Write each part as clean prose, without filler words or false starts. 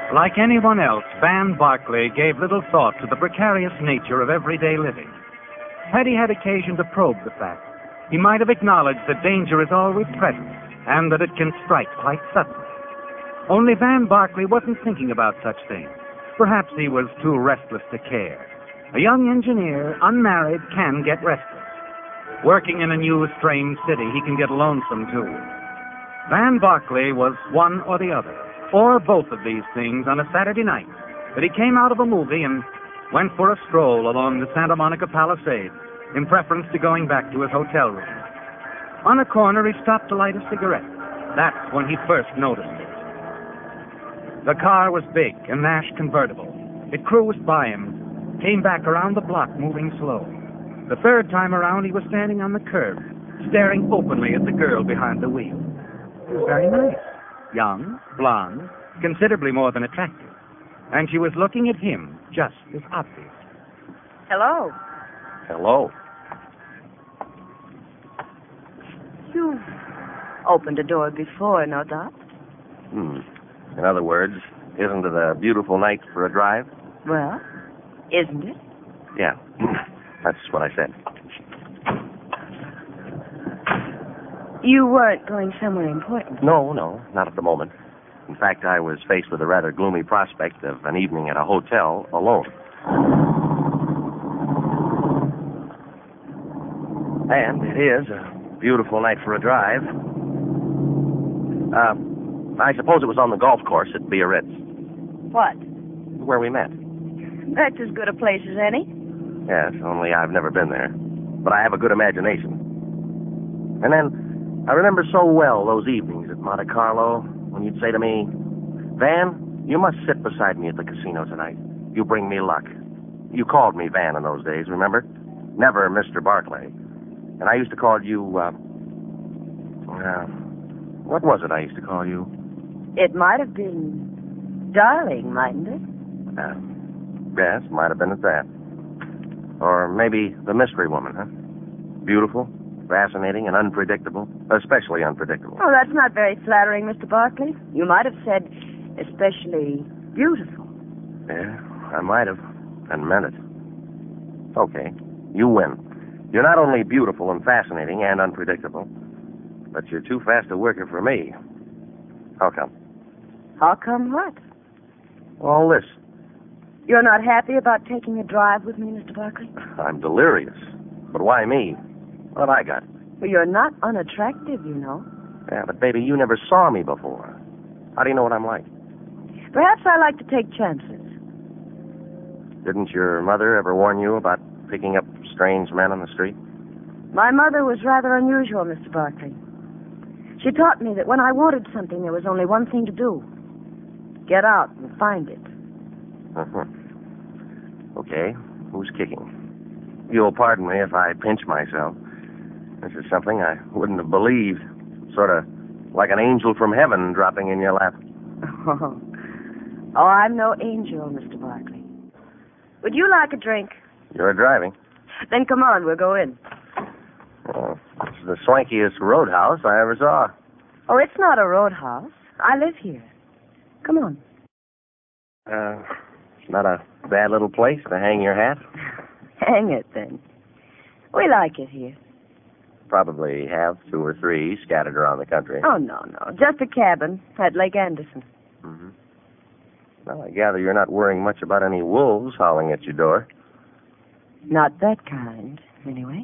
Like anyone else, Van Barclay gave little thought to the precarious nature of everyday living. Had he had occasion to probe the fact, he might have acknowledged that danger is always present and that it can strike quite suddenly. Only Van Barclay wasn't thinking about such things. Perhaps he was too restless to care. A young engineer, unmarried, can get restless. Working in a new, strange city, he can get lonesome, too. Van Barclay was one or the other, or both of these things on a Saturday night, that he came out of a movie and went for a stroll along the Santa Monica Palisades in preference to going back to his hotel room. On a corner, he stopped to light a cigarette. That's when he first noticed it. The car was big, a Nash convertible. It cruised by him, came back around the block, moving slow. The third time around, he was standing on the curb, staring openly at the girl behind the wheel. She was very nice. Young, blonde, considerably more than attractive. And she was looking at him just as obvious. Hello. Hello. You've opened a door before, no doubt. In other words, isn't it a beautiful night for a drive? Well, isn't it? Yeah, that's what I said. You weren't going somewhere important. No, not at the moment. In fact, I was faced with a rather gloomy prospect of an evening at a hotel alone. And it is a beautiful night for a drive. I suppose it was on the golf course at Biarritz. What? Where we met. That's as good a place as any. Yes, only I've never been there. But I have a good imagination. And then, I remember so well those evenings at Monte Carlo when you'd say to me, Van, you must sit beside me at the casino tonight. You bring me luck. You called me Van in those days, remember? Never Mr. Barclay. And I used to call you, what was it I used to call you? It might have been darling, mightn't it? Yes, might have been at that. Or maybe the mystery woman, huh? Beautiful, fascinating, and unpredictable. Especially unpredictable. Oh, that's not very flattering, Mr. Barclay. You might have said especially beautiful. Yeah, I might have, and meant it. Okay, you win. You're not only beautiful and fascinating and unpredictable, but you're too fast a worker for me. How come? How come what? All this. You're not happy about taking a drive with me, Mr. Barclay? I'm delirious. But why me? What have I got? Well, you're not unattractive, you know. Yeah, but baby, you never saw me before. How do you know what I'm like? Perhaps I like to take chances. Didn't your mother ever warn you about picking up strange men on the street? My mother was rather unusual, Mr. Barclay. She taught me that when I wanted something, there was only one thing to do. Get out and find it. Okay, who's kicking? You'll pardon me if I pinch myself. This is something I wouldn't have believed. Sort of like an angel from heaven dropping in your lap. Oh, I'm no angel, Mr. Barclay. Would you like a drink? You're driving. Then come on, we'll go in. This is the swankiest roadhouse I ever saw. Oh, it's not a roadhouse. I live here. Come on. Not a bad little place to hang your hat. Hang it, then. We like it here. Probably have 2 or 3 scattered around the country. Oh, no. Just a cabin at Lake Anderson. Mm-hmm. Well, I gather you're not worrying much about any wolves howling at your door. Not that kind, anyway.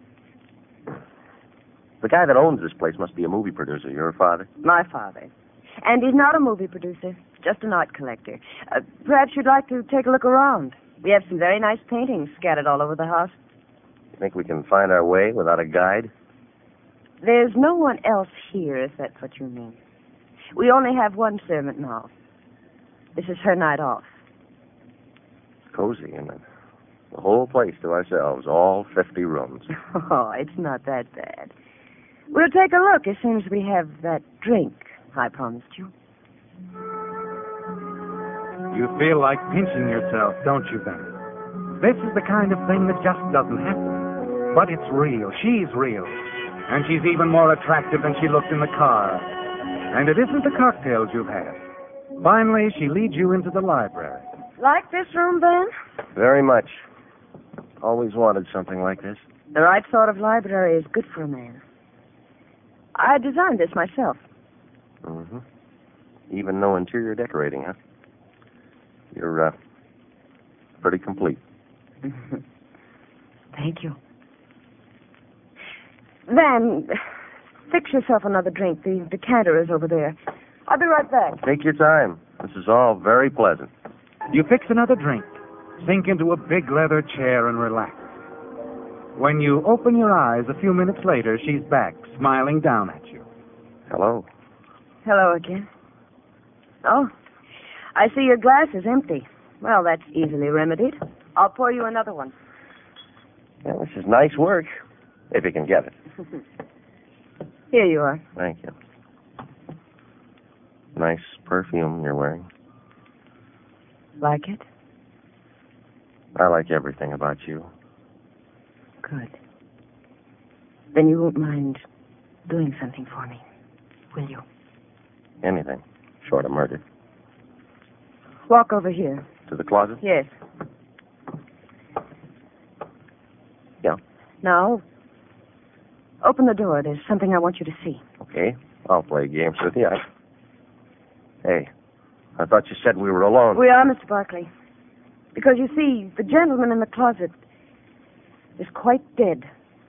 The guy that owns this place must be a movie producer. Your father? My father. And he's not a movie producer, just an art collector. Perhaps you'd like to take a look around. We have some very nice paintings scattered all over the house. You think we can find our way without a guide? There's no one else here, if that's what you mean. We only have one servant now. This is her night off. Cozy, isn't it? The whole place to ourselves, all 50 rooms. Oh, it's not that bad. We'll take a look as soon as we have that drink I promised you. You feel like pinching yourself, don't you, Van? This is the kind of thing that just doesn't happen. But it's real. She's real. And she's even more attractive than she looked in the car. And it isn't the cocktails you've had. Finally, she leads you into the library. Like this room, Van? Very much. Always wanted something like this. The right sort of library is good for a man. I designed this myself. Mm-hmm. Even no interior decorating, huh? You're, pretty complete. Thank you. Van, fix yourself another drink. The decanter is over there. I'll be right back. Take your time. This is all very pleasant. You fix another drink, sink into a big leather chair, and relax. When you open your eyes a few minutes later, she's back, smiling down at you. Hello. Hello again. Oh, I see your glass is empty. Well, that's easily remedied. I'll pour you another one. Yeah, this is nice work, if you can get it. Here you are. Thank you. Nice perfume you're wearing. Like it? I like everything about you. Good. Then you won't mind doing something for me, will you? Anything, short of murder. Walk over here. To the closet? Yes. Yeah. Now, open the door. There's something I want you to see. Okay, I'll play games with you. Hey, I thought you said we were alone. We are, Mr. Barkley. Because, you see, the gentleman in the closet is quite dead.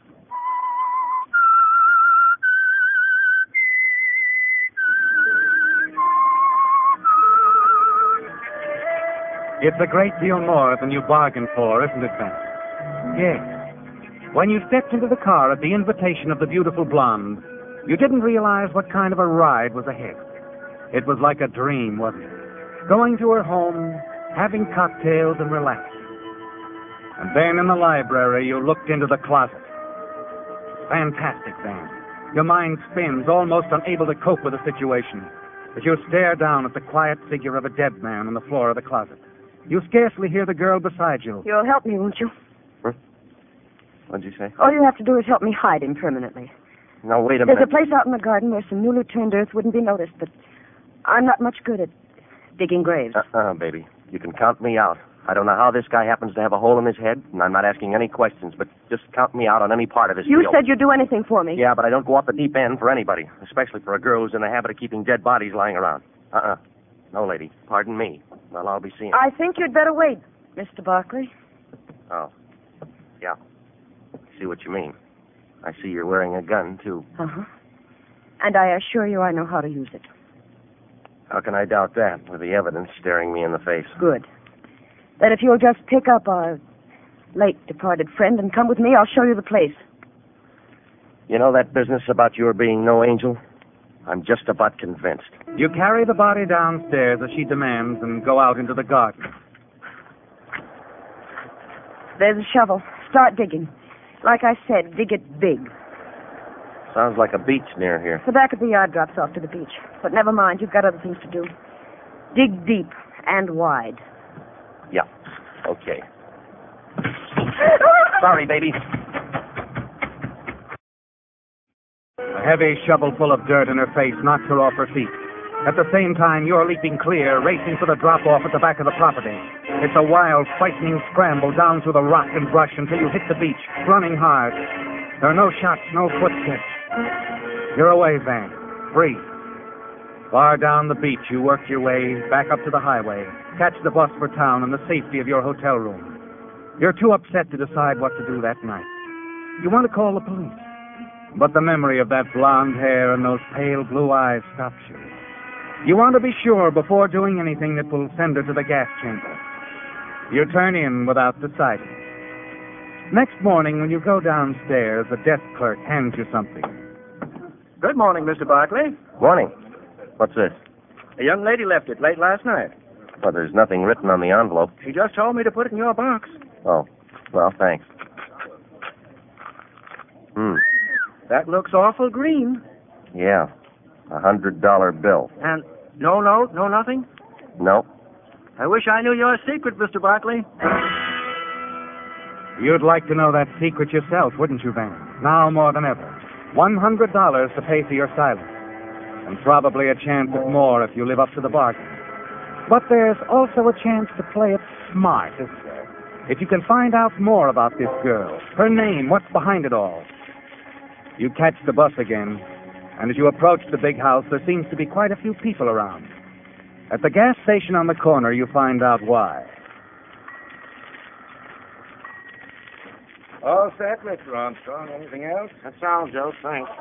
It's a great deal more than you bargained for, isn't it, Ben? Yes. When you stepped into the car at the invitation of the beautiful blonde, you didn't realize what kind of a ride was ahead. It was like a dream, wasn't it? Going to her home, having cocktails and relaxing. And then in the library, you looked into the closet. Fantastic, Ben. Your mind spins, almost unable to cope with the situation, as you stare down at the quiet figure of a dead man on the floor of the closet. You scarcely hear the girl beside you. You'll help me, won't you? What'd you say? All you have to do is help me hide him permanently. Now, wait a There's minute. a place out in the garden where some newly turned earth wouldn't be noticed, but I'm not much good at digging graves. Baby. You can count me out. I don't know how this guy happens to have a hole in his head, and I'm not asking any questions, but just count me out on any part of his You deal. said you'd do anything for me. Yeah, but I don't go off the deep end for anybody, especially for a girl who's in the habit of keeping dead bodies lying around. No, lady. Pardon me. Well, I'll be seeing. I think you'd better wait, Mr. Barkley. Oh. Yeah. I see what you mean. I see you're wearing a gun, too. Uh-huh. And I assure you I know how to use it. How can I doubt that, with the evidence staring me in the face? Good. That if you'll just pick up our late departed friend and come with me, I'll show you the place. You know that business about your being no angel? I'm just about convinced. You carry the body downstairs as she demands and go out into the garden. There's a shovel. Start digging. Like I said, dig it big. Sounds like a beach near here. The back of the yard drops off to the beach. But never mind, you've got other things to do. Dig deep and wide. Yeah. Okay. Sorry, baby. A heavy shovel full of dirt in her face knocks her off her feet. At the same time, you're leaping clear, racing for the drop-off at the back of the property. It's a wild, frightening scramble down through the rock and brush until you hit the beach, running hard. There are no shots, no footsteps. You're away, Van. Free. Far down the beach, you work your way back up to the highway, catch the bus for town in the safety of your hotel room. You're too upset to decide what to do that night. You want to call the police, but the memory of that blonde hair and those pale blue eyes stops you. You want to be sure before doing anything that will send her to the gas chamber. You turn in without deciding. Next morning, when you go downstairs, the desk clerk hands you something. Good morning, Mr. Barkley. Morning. What's this? A young lady left it late last night. Well, there's nothing written on the envelope. She just told me to put it in your box. Oh, well, thanks. That looks awful green. Yeah, $100 bill. And no note, no nothing? No. I wish I knew your secret, Mr. Barkley. You'd like to know that secret yourself, wouldn't you, Van? Now more than ever. $100 to pay for your silence. And probably a chance at more if you live up to the bargain. But there's also a chance to play it smart, isn't there? If you can find out more about this girl, her name, what's behind it all. You catch the bus again, and as you approach the big house, there seems to be quite a few people around. At the gas station on the corner, you find out why. All set, Mr. Armstrong. Anything else? That's all, Joe. Thanks.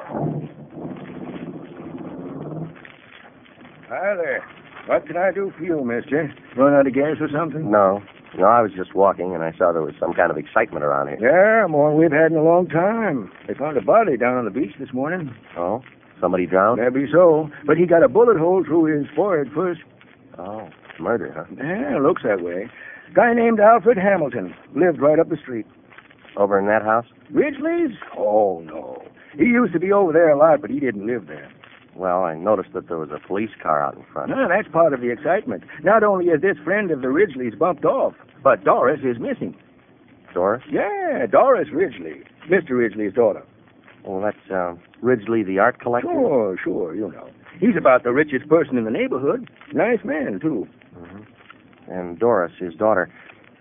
Hi there. What can I do for you, mister? Run out of gas or something? No, I was just walking, and I saw there was some kind of excitement around here. Yeah, more than we've had in a long time. They found a body down on the beach this morning. Oh? Somebody drowned? Maybe so, but he got a bullet hole through his forehead first. Oh, murder, huh? Yeah, looks that way. Guy named Alfred Hamilton. Lived right up the street. Over in that house? Ridgely's? Oh, no. He used to be over there a lot, but he didn't live there. Well, I noticed that there was a police car out in front. No, that's part of the excitement. Not only is this friend of the Ridgely's bumped off, but Doris is missing. Doris? Yeah, Doris Ridgely. Mr. Ridgely's daughter. Well, that's Ridgely, the art collector? Sure, you know. He's about the richest person in the neighborhood. Nice man, too. Mm-hmm. And Doris, his daughter.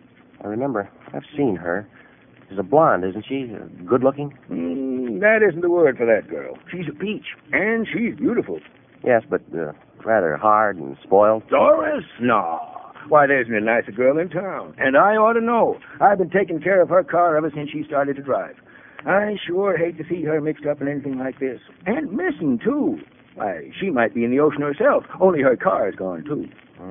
I remember. I've seen her. She's a blonde, isn't she? Good looking? That isn't the word for that girl. She's a peach, and she's beautiful. Yes, but rather hard and spoiled. Doris? No. Why, there isn't a nicer girl in town. And I ought to know. I've been taking care of her car ever since she started to drive. I sure hate to see her mixed up in anything like this. And missing, too. Why, she might be in the ocean herself, only her car is gone, too.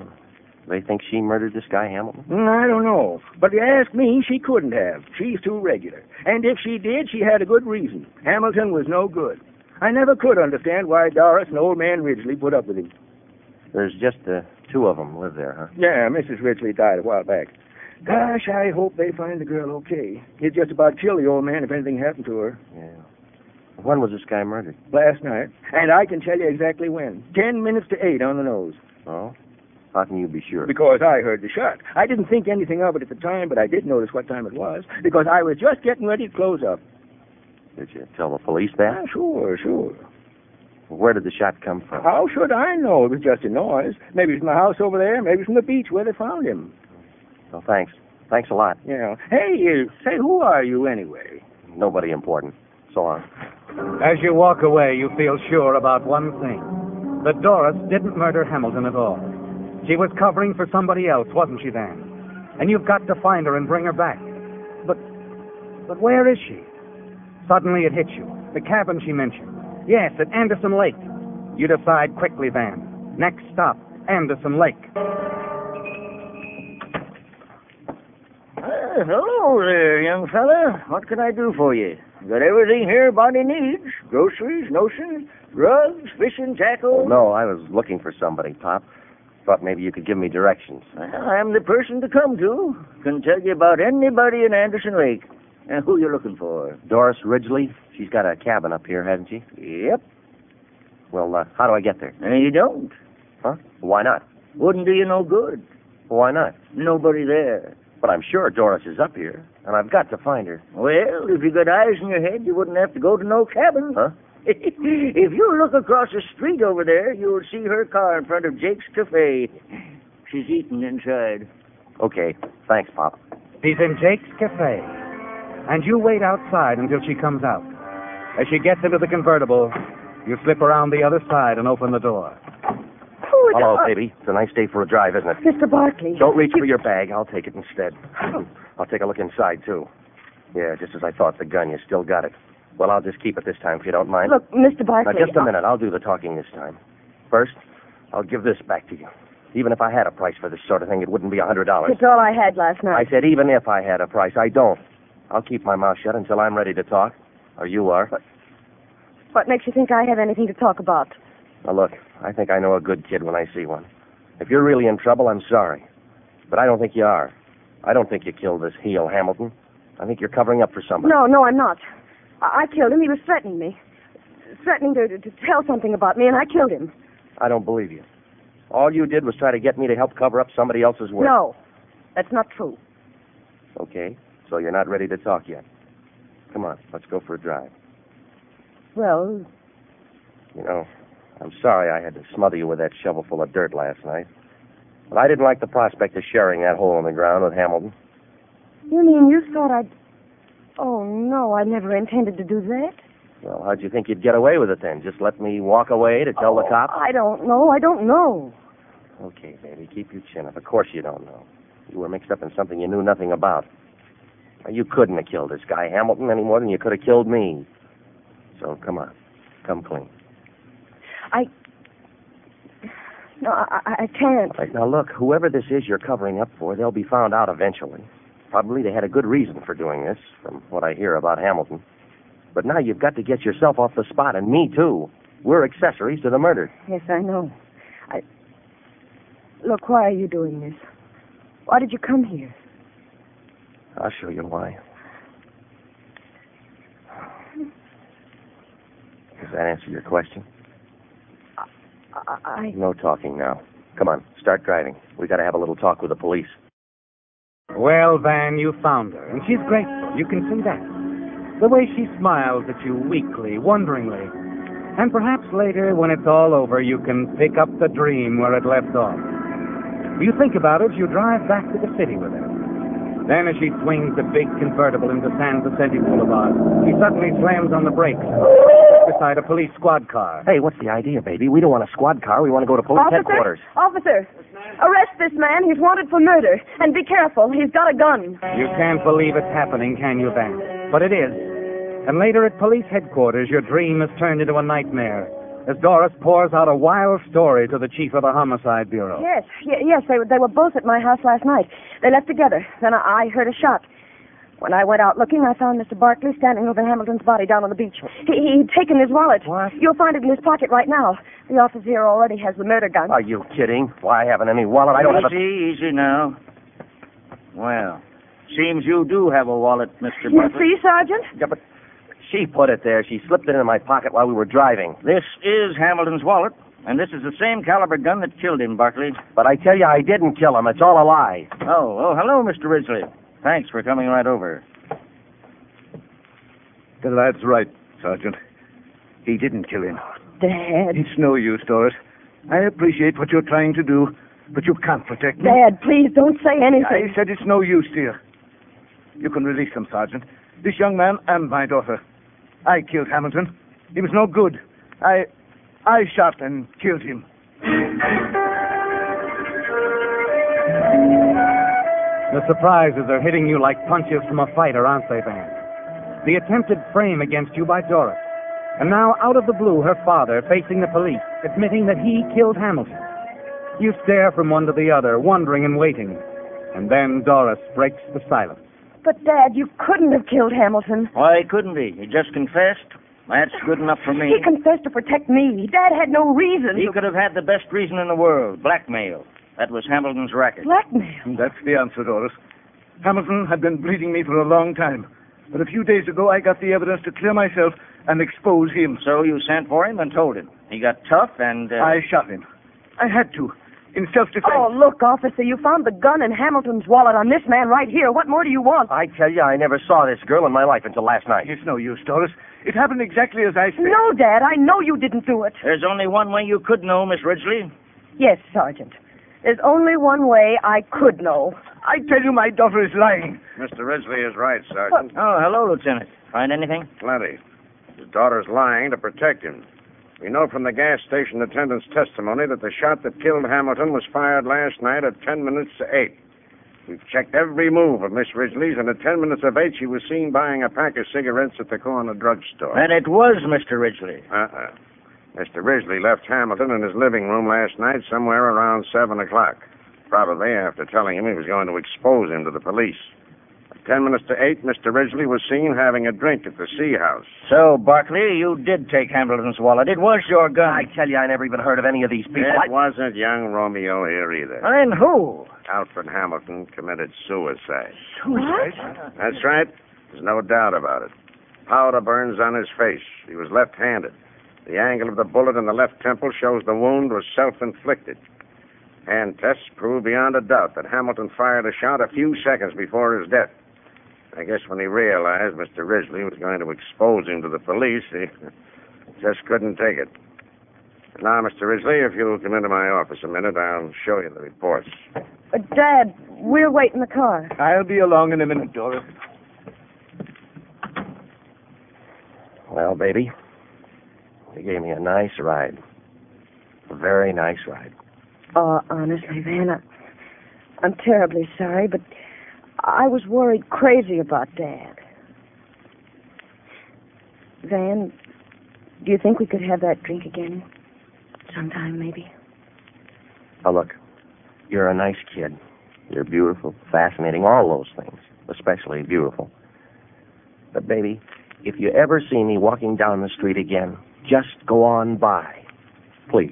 They think she murdered this guy, Hamilton? I don't know. But if you ask me, she couldn't have. She's too regular. And if she did, she had a good reason. Hamilton was no good. I never could understand why Doris and old man Ridgely put up with him. There's just two of them live there, huh? Yeah, Mrs. Ridgely died a while back. Gosh, I hope they find the girl okay. He'd just about kill the old man if anything happened to her. Yeah. When was this guy murdered? Last night. And I can tell you exactly when. 10 minutes to 8 on the nose. Oh? How can you be sure? Because I heard the shot. I didn't think anything of it at the time, but I did notice what time it was, because I was just getting ready to close up. Did you tell the police that? Sure. Where did the shot come from? How should I know? It was just a noise. Maybe from the house over there, maybe from the beach where they found him. Well, thanks. Thanks a lot. Yeah. Hey, say, who are you anyway? Nobody important. So long. As you walk away, you feel sure about one thing. That Doris didn't murder Hamilton at all. She was covering for somebody else, wasn't she, then? And you've got to find her and bring her back. But where is she? Suddenly it hits you. The cabin she mentioned. Yes, at Anderson Lake. You decide quickly, Van. Next stop, Anderson Lake. Hello there, young fella. What can I do for you? Got everything here a body needs. Groceries, notions, drugs, fishing, tackle. No, I was looking for somebody, Pop. Thought maybe you could give me directions. I'm the person to come to. Can tell you about anybody in Anderson Lake. Who you looking for? Doris Ridgely. She's got a cabin up here, hasn't she? Yep. Well, how do I get there? You don't. Huh? Why not? Wouldn't do you no good. Why not? Nobody there. But I'm sure Doris is up here, and I've got to find her. Well, if you got eyes in your head, you wouldn't have to go to no cabin. Huh? If you look across the street over there, you'll see her car in front of Jake's Cafe. She's eating inside. Okay. Thanks, Pop. He's in Jake's Cafe. And you wait outside until she comes out. As she gets into the convertible, you slip around the other side and open the door. Hello, baby. It's a nice day for a drive, isn't it? Mr. Barkley. Don't reach for your bag. I'll take it instead. I'll take a look inside, too. Yeah, just as I thought, the gun. You still got it. Well, I'll just keep it this time, if you don't mind. Look, Mr. Barkley. Now, just a minute. I'll do the talking this time. First, I'll give this back to you. Even if I had a price for this sort of thing, it wouldn't be $100. It's all I had last night. I said even if I had a price. I don't. I'll keep my mouth shut until I'm ready to talk. Or you are. What makes you think I have anything to talk about? Now, look, I think I know a good kid when I see one. If you're really in trouble, I'm sorry. But I don't think you are. I don't think you killed this heel, Hamilton. I think you're covering up for somebody. No, I'm not. I killed him. He was threatening me. Threatening to tell something about me, and I killed him. I don't believe you. All you did was try to get me to help cover up somebody else's work. No, that's not true. Okay, so you're not ready to talk yet. Come on, let's go for a drive. Well... You know, I'm sorry I had to smother you with that shovel full of dirt last night. But I didn't like the prospect of sharing that hole in the ground with Hamilton. You mean you thought I'd... Oh, no, I never intended to do that. Well, how'd you think you'd get away with it then? Just let me walk away to tell the cops? I don't know. Okay, baby, keep your chin up. Of course you don't know. You were mixed up in something you knew nothing about. Now, you couldn't have killed this guy, Hamilton, any more than you could have killed me. So, come on. Come clean. No, I can't. Right, now, look, whoever this is you're covering up for, they'll be found out eventually. Probably they had a good reason for doing this, from what I hear about Hamilton. But now you've got to get yourself off the spot, and me, too. We're accessories to the murder. Yes, I know. Look, why are you doing this? Why did you come here? I'll show you why. Does that answer your question? No talking now. Come on, start driving. We got to have a little talk with the police. Well, Van, you found her, and she's grateful. You can see that. The way she smiles at you weakly, wonderingly. And perhaps later, when it's all over, you can pick up the dream where it left off. You think about it, you drive back to the city with her. Then as she swings the big convertible into San Vicente Boulevard, she suddenly slams on the brakes beside a police squad car. Hey, what's the idea, baby? We don't want a squad car. We want to go to police headquarters. Officer! Arrest this man. He's wanted for murder. And be careful. He's got a gun. You can't believe it's happening, can you, Van? But it is. And later at police headquarters, your dream is turned into a nightmare as Doris pours out a wild story to the chief of the Homicide Bureau. Yes. They were both at my house last night. They left together. Then I heard a shot. When I went out looking, I found Mr. Barkley standing over Hamilton's body down on the beach. He'd taken his wallet. What? You'll find it in his pocket right now. The officer here already has the murder gun. Are you kidding? Why, I haven't any wallet. I don't have a... Easy now. Well, seems you do have a wallet, Mr. You Barkley. see, Sergeant? Yeah, but she put it there. She slipped it in my pocket while we were driving. This is Hamilton's wallet, and this is the same caliber gun that killed him, Barkley. But I tell you, I didn't kill him. It's all a lie. Oh, hello, Mr. Ridgely. Thanks for coming right over. That's right, Sergeant. He didn't kill him. Dad. It's no use, Doris. I appreciate what you're trying to do, but you can't protect me. Dad, please don't say anything. I said it's no use, dear. You can release him, Sergeant. This young man and my daughter. I killed Hamilton. He was no good. I shot and killed him. The surprises are hitting you like punches from a fighter, aren't they, Van? The attempted frame against you by Doris. And now, out of the blue, her father, facing the police, admitting that he killed Hamilton. You stare from one to the other, wondering and waiting. And then Doris breaks the silence. But, Dad, you couldn't have killed Hamilton. Why couldn't he? He just confessed. That's good enough for me. He confessed to protect me. Dad had no reason. He could have had the best reason in the world, blackmail. That was Hamilton's racket. Blackmail? That's the answer, Doris. Hamilton had been bleeding me for a long time. But a few days ago, I got the evidence to clear myself and expose him. So you sent for him and told him. He got tough and... I shot him. I had to. In self-defense. Oh, look, officer, you found the gun in Hamilton's wallet on this man right here. What more do you want? I tell you, I never saw this girl in my life until last night. It's no use, Doris. It happened exactly as I said. No, Dad, I know you didn't do it. There's only one way you could know, Miss Ridgely. Yes, Sergeant. There's only one way I could know. I tell you, my daughter is lying. Mr. Ridgely is right, Sergeant. Oh, hello, Lieutenant. Find anything? Plenty. His daughter's lying to protect him. We know from the gas station attendant's testimony that the shot that killed Hamilton was fired last night at 10 minutes to 8. We've checked every move of Miss Ridgely's, and at 10 minutes of 8, she was seen buying a pack of cigarettes at the corner drugstore. And it was Mr. Ridgely. Mr. Ridgely left Hamilton in his living room last night somewhere around 7 o'clock, probably after telling him he was going to expose him to the police. At 10 minutes to 8, Mr. Ridgely was seen having a drink at the Sea House. So, Barkley, you did take Hamilton's wallet. It was your gun. I tell you, I never even heard of any of these people. It wasn't young Romeo here either. And who? Alfred Hamilton committed suicide. What? That's right. There's no doubt about it. Powder burns on his face. He was left-handed. The angle of the bullet in the left temple shows the wound was self-inflicted. Hand tests prove beyond a doubt that Hamilton fired a shot a few seconds before his death. I guess when he realized Mr. Ridgely was going to expose him to the police, he just couldn't take it. Now, Mr. Risley, if you'll come into my office a minute, I'll show you the reports. Dad, we'll wait in the car. I'll be along in a minute, Dora. Well, baby, you gave me a nice ride. A very nice ride. Oh, honestly, Van, I'm terribly sorry, but I was worried crazy about Dad. Van, do you think we could have that drink again? Sometime, maybe? Oh, look, you're a nice kid. You're beautiful, fascinating, all those things, especially beautiful. But, baby, if you ever see me walking down the street again, just go on by. Please.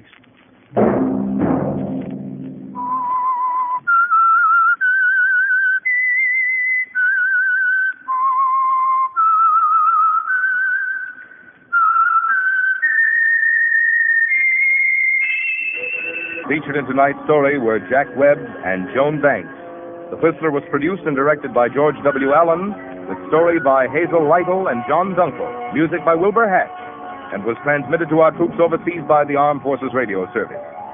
Featured in tonight's story were Jack Webb and Joan Banks. The Whistler was produced and directed by George W. Allen, with story by Hazel Lytle and John Dunkel, music by Wilbur Hatch, and was transmitted to our troops overseas by the Armed Forces Radio Service.